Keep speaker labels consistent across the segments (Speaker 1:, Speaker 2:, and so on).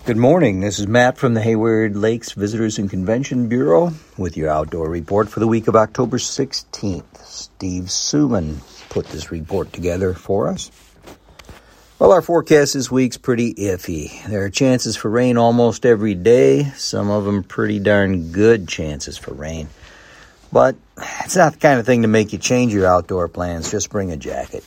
Speaker 1: Good morning. This is Matt from the Hayward Lakes Visitors and Convention Bureau with your outdoor report for the week of October 16th. Steve Suman put this report together for us. Well, our forecast this week's pretty iffy. There are chances for rain almost every day, some of them pretty darn good chances for rain. But it's not the kind of thing to make you change your outdoor plans. Just bring a jacket.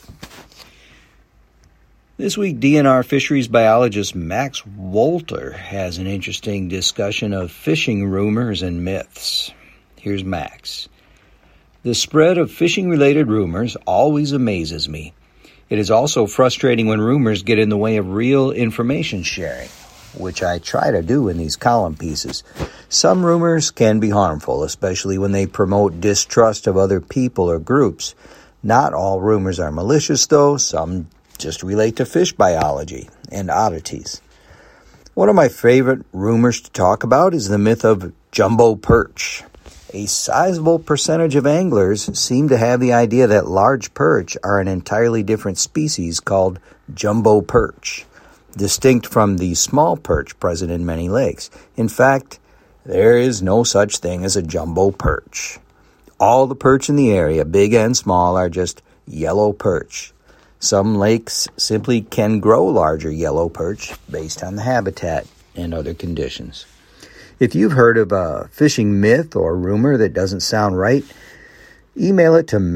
Speaker 1: This week, DNR fisheries biologist Max Wolter has an interesting discussion of fishing rumors and myths. Here's Max. The spread of fishing-related rumors always amazes me. It is also frustrating when rumors get in the way of real information sharing, which I try to do in these column pieces. Some rumors can be harmful, especially when they promote distrust of other people or groups. Not all rumors are malicious, though. Some just relate to fish biology and oddities. One of my favorite rumors to talk about is the myth of jumbo perch. A sizable percentage of anglers seem to have the idea that large perch are an entirely different species called jumbo perch, distinct from the small perch present in many lakes. In fact, there is no such thing as a jumbo perch. All the perch in the area, big and small, are just yellow perch. Some lakes simply can grow larger yellow perch based on the habitat and other conditions. If you've heard of a fishing myth or rumor that doesn't sound right, email it to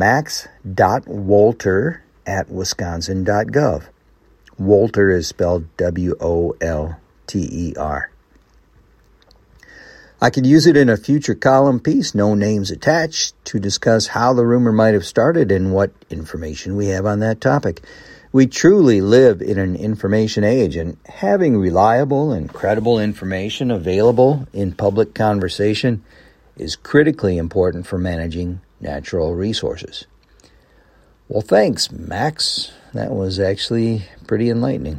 Speaker 1: max.wolter@wisconsin.gov. Wolter is spelled W-O-L-T-E-R. I could use it in a future column piece, no names attached, to discuss how the rumor might have started and what information we have on that topic. We truly live in an information age, and having reliable and credible information available in public conversation is critically important for managing natural resources. Well, thanks, Max. That was actually pretty enlightening.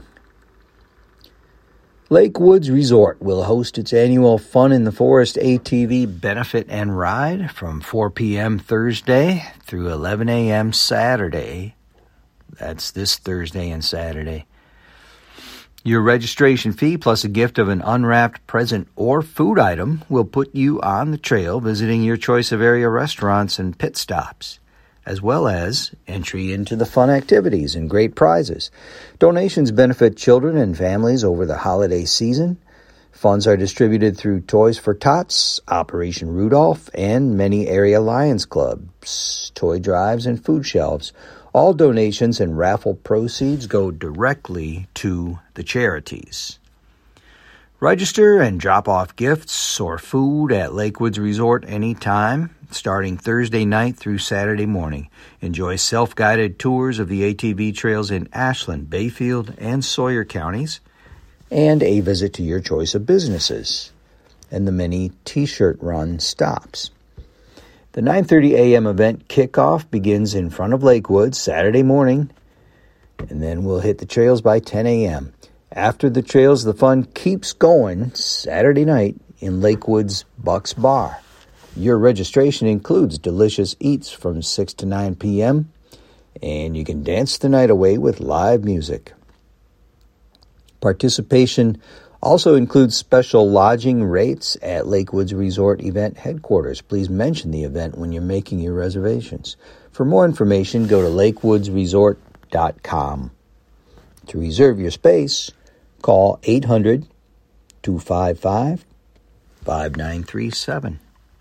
Speaker 1: Lake Woods Resort will host its annual Fun in the Forest ATV benefit and ride from 4 p.m. Thursday through 11 a.m. Saturday. That's this Thursday and Saturday. Your registration fee plus a gift of an unwrapped present or food item will put you on the trail visiting your choice of area restaurants and pit stops, as well as entry into the fun activities and great prizes. Donations benefit children and families over the holiday season. Funds are distributed through Toys for Tots, Operation Rudolph, and many area Lions clubs, toy drives, and food shelves. All donations and raffle proceeds go directly to the charities. Register and drop off gifts or food at Lakewoods Resort anytime, starting Thursday night through Saturday morning. Enjoy self-guided tours of the ATV trails in Ashland, Bayfield, and Sawyer counties, and a visit to your choice of businesses and the many T-shirt run stops. The 9:30 a.m. event kickoff begins in front of Lakewoods Saturday morning, and then we'll hit the trails by 10 a.m. After the trails, the fun keeps going Saturday night in Lakewoods Bucks Bar. Your registration includes delicious eats from 6 to 9 p.m., and you can dance the night away with live music. Participation also includes special lodging rates at Lakewoods Resort event headquarters. Please mention the event when you're making your reservations. For more information, go to lakewoodsresort.com. To reserve your space, call 800-255-5937.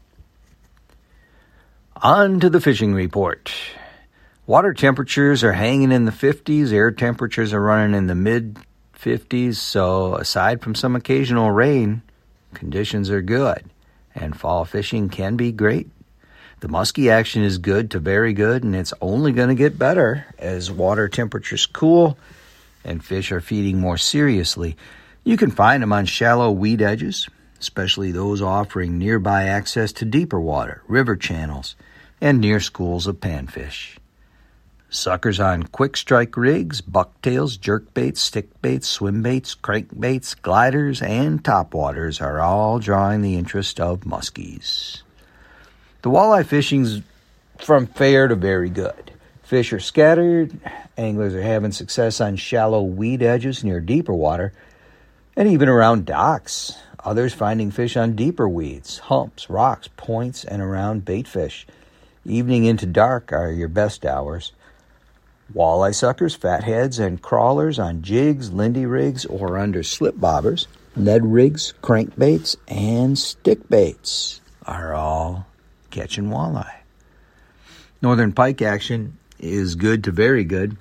Speaker 1: On to the fishing report. Water temperatures are hanging in the 50s. Air temperatures are running in the mid-50s. So aside from some occasional rain, conditions are good. And fall fishing can be great. The muskie action is good to very good, and it's only going to get better as water temperatures cool and fish are feeding more seriously. You can find them on shallow weed edges, especially those offering nearby access to deeper water, river channels, and near schools of panfish. Suckers on quick strike rigs, bucktails, jerkbaits, stickbaits, swimbaits, crankbaits, gliders, and topwaters are all drawing the interest of muskies. The walleye fishing's from fair to very good. Fish are scattered. Anglers are having success on shallow weed edges near deeper water. and even around docks. Others finding fish on deeper weeds, humps, rocks, points, and around bait fish. Evening into dark are your best hours. Walleye suckers, fatheads, and crawlers on jigs, lindy rigs, or under slip bobbers. Ned rigs, crankbaits, and stick baits are all catching walleye. Northern pike action is good to very good.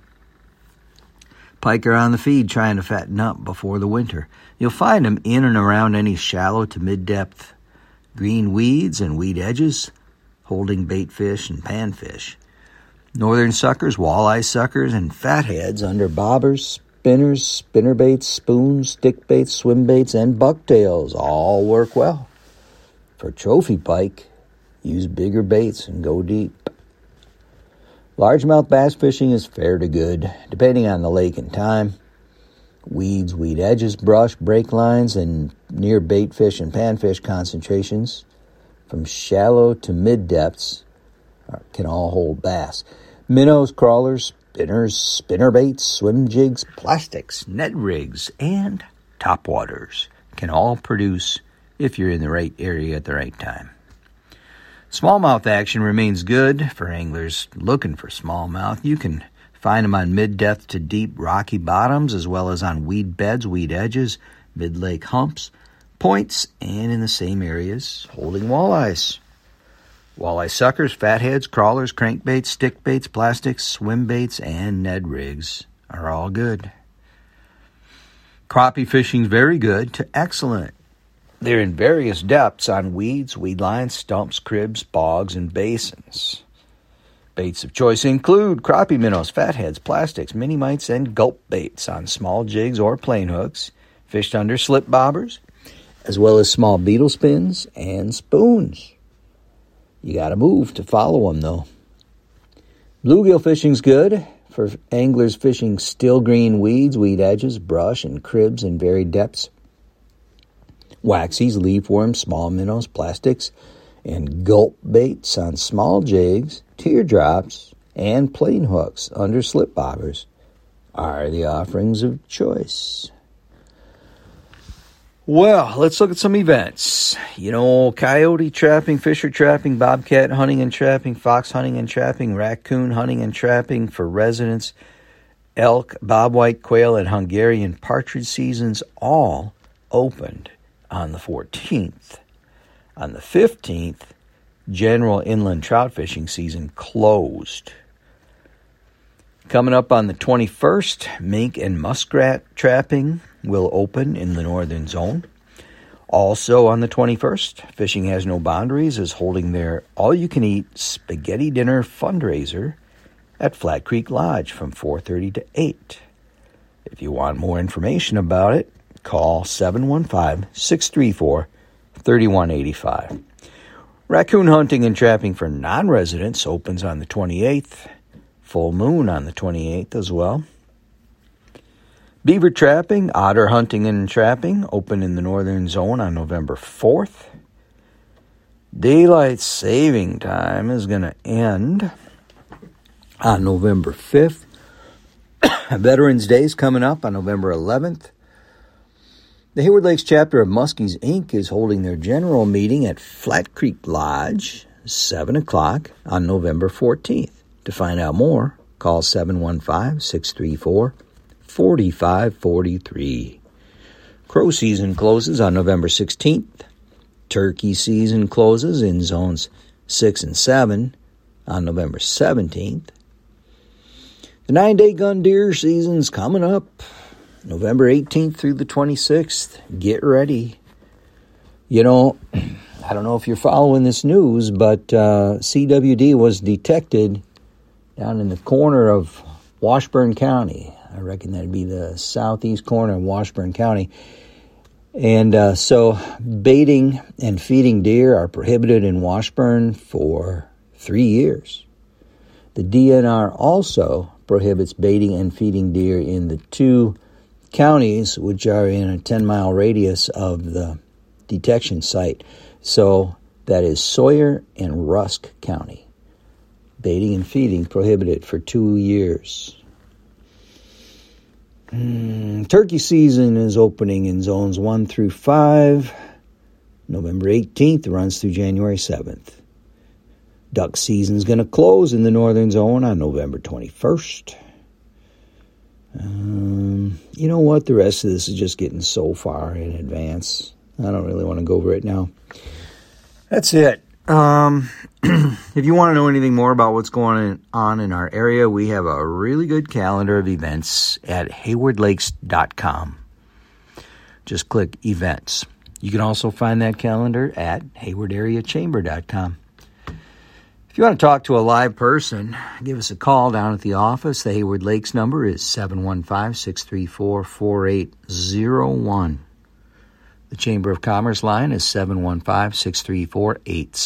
Speaker 1: Pike are on the feed trying to fatten up before the winter. You'll find them in and around any shallow to mid-depth green weeds and weed edges, holding bait fish and panfish. Northern suckers, walleye suckers, and fatheads under bobbers, spinners, spinnerbaits, spoons, stick baits, swim baits, and bucktails all work well. For trophy pike, use bigger baits and go deep. Largemouth bass fishing is fair to good, depending on the lake and time. Weeds, weed edges, brush, break lines, and near bait fish and panfish concentrations from shallow to mid-depths can all hold bass. Minnows, crawlers, spinners, spinnerbaits, swim jigs, plastics, net rigs, and topwaters can all produce if you're in the right area at the right time. Smallmouth action remains good for anglers looking for smallmouth. You can find them on mid-depth to deep rocky bottoms, as well as on weed beds, weed edges, mid-lake humps, points, and in the same areas holding walleyes. Walleye suckers, fatheads, crawlers, crankbaits, stick baits, plastics, swim baits, and Ned rigs are all good. Crappie fishing's very good to excellent. They're in various depths on weeds, weed lines, stumps, cribs, bogs, and basins. Baits of choice include crappie minnows, fatheads, plastics, mini mites, and gulp baits on small jigs or plain hooks, fished under slip bobbers, as well as small beetle spins and spoons. You got to move to follow them, though. Bluegill fishing's good for anglers fishing still green weeds, weed edges, brush, and cribs in varied depths. Waxies, leafworms, small minnows, plastics, and gulp baits on small jigs, teardrops, and plain hooks under slip bobbers are the offerings of choice. Well, let's look at some events. Coyote trapping, fisher trapping, bobcat hunting and trapping, fox hunting and trapping, raccoon hunting and trapping for residents, elk, bobwhite, quail, and Hungarian partridge seasons all opened on the 14th. On the 15th, general inland trout fishing season closed. Coming up on the 21st, mink and muskrat trapping will open in the northern zone. Also on the 21st, Fishing Has No Boundaries is holding their all-you-can-eat spaghetti dinner fundraiser at Flat Creek Lodge from 4:30 to 8. If you want more information about it, call 715-634-3185. Raccoon hunting and trapping for non-residents opens on the 28th. Full moon on the 28th as well. Beaver trapping, otter hunting and trapping open in the northern zone on November 4th. Daylight saving time is going to end on November 5th. Veterans Day is coming up on November 11th. The Hayward Lakes chapter of Muskies, Inc. is holding their general meeting at Flat Creek Lodge, 7 o'clock on November 14th. To find out more, call 715-634-4543. Crow season closes on November 16th. Turkey season closes in zones 6 and 7 on November 17th. The 9-day gun deer season's coming up November 18th through the 26th. Get ready. I don't know if you're following this news, but CWD was detected down in the corner of Washburn County. I reckon that'd be the southeast corner of Washburn County. And so baiting and feeding deer are prohibited in Washburn for 3 years. The DNR also prohibits baiting and feeding deer in the 2 counties which are in a 10-mile radius of the detection site. So that is Sawyer and Rusk County. Baiting and feeding prohibited for 2 years. Turkey season is opening in zones 1 through 5. November 18th runs through January 7th. Duck season is going to close in the northern zone on November 21st. You know what? The rest of this is just getting so far in advance. I don't really want to go over it now. That's it. If you want to know anything more about what's going on in our area, we have a really good calendar of events at haywardlakes.com. Just click events. You can also find that calendar at haywardareachamber.com. If you want to talk to a live person, give us a call down at the office. The Hayward Lakes number is 715-634-4801. The Chamber of Commerce line is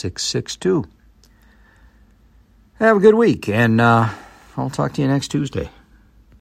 Speaker 1: 715-634-8662. Have a good week, and I'll talk to you next Tuesday.